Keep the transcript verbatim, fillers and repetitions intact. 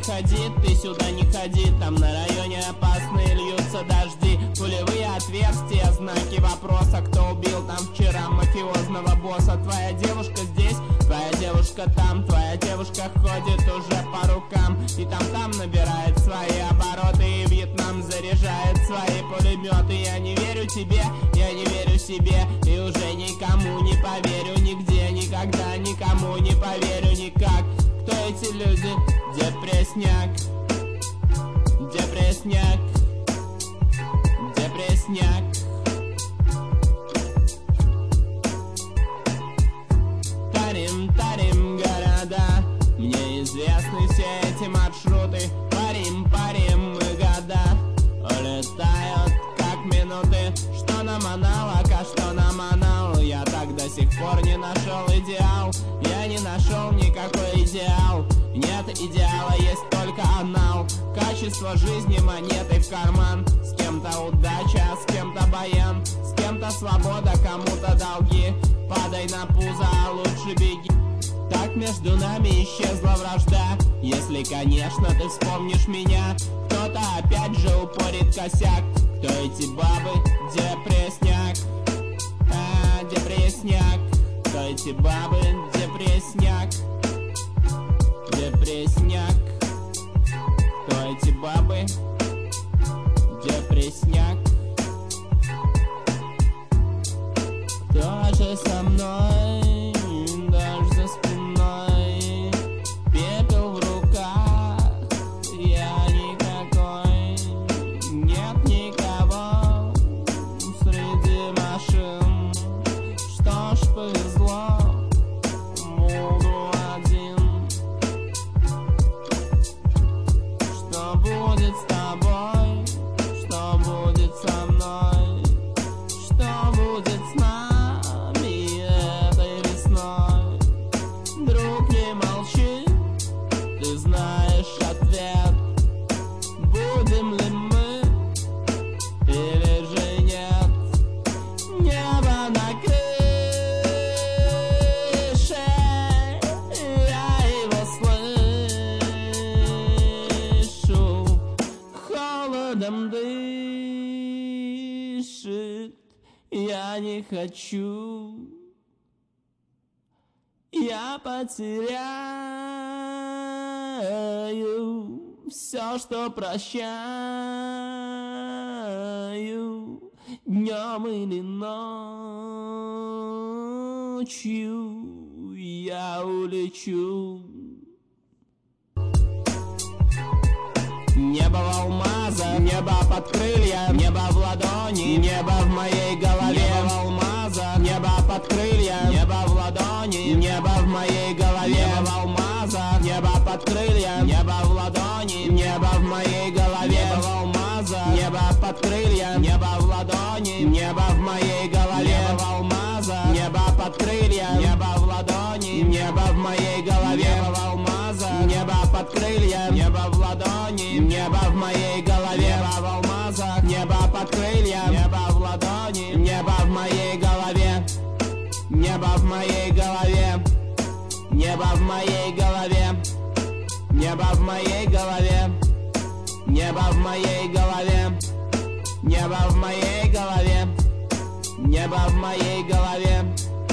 ходи, ты сюда не ходи. Там на районе опасные льются дожди. Пулевые отверстия, знаки вопроса. Кто убил там вчера мафиозного босса? Твоя девушка здесь, твоя девушка там. Твоя девушка ходит уже по рукам и там-там набирает свои обороты. И Вьетнам заряжает свои пулеметы. Я не верю тебе, я не верю себе. И уже никому не поверю, нигде, никогда, никому не поверю никак. Кто эти люди? Депрессняк, депрессняк, депрессняк. Тарим, тарим города, мне известны все эти маршруты. Парим, парим мы года, улетают как минуты. Что нам аналог, а что нам анал? Я так до сих пор не нашел идеал. Я не нашел никакой идеал. Нет идеала, есть только анал. Качество жизни монеты в карман. С кем-то удача, а с кем-то баян. С кем-то свобода, кому-то долги. Падай на пузо, а лучше беги. Так между нами исчезла вражда. Если, конечно, ты вспомнишь меня. Кто-то опять же упорит косяк. Кто эти бабы? Депрессняк, а, депрессняк. Кто эти бабы? Депрессняк, депрессняк. Кто эти бабы? Депрессняк. Кто же со мной? Дождь за спиной, пепел в руках. Я никакой, нет никого среди машин. Что ж, повезло, буду один. Что будет с тобой? Что будет со мной? Что будет с нами этой весной? Друг, не молчи, ты знаешь ответ. Будем ли мы или же нет? Небо на крыше, я его слышу. Холодом дышит, я не хочу. Я потеряю все, что прощаю. Днем или ночью я улечу. Небо в алмазах, небо под крылья, небо в ладони, небо в моей голове. Небо в алмазах, небо под крылья, небо в ладони, небо в моей голове. Небо в алмазах, небо под крылья, небо в ладони, небо в моей голове. Небо в алмазах, небо под крылья, небо в ладони, небо в моей голове. Небо в алмазах, небо под крылья, небо в ладони, небо в моей голове. Небо в алмазах, небо под крылья, небо в ладони, небо в моей голове. Небо в алмазах, небо под крылья, небо в ладони, небо в моей голове. Небо в моей голове, небо в моей голове, небо в моей голове, небо в моей голове, небо в моей голове, небо в моей голове.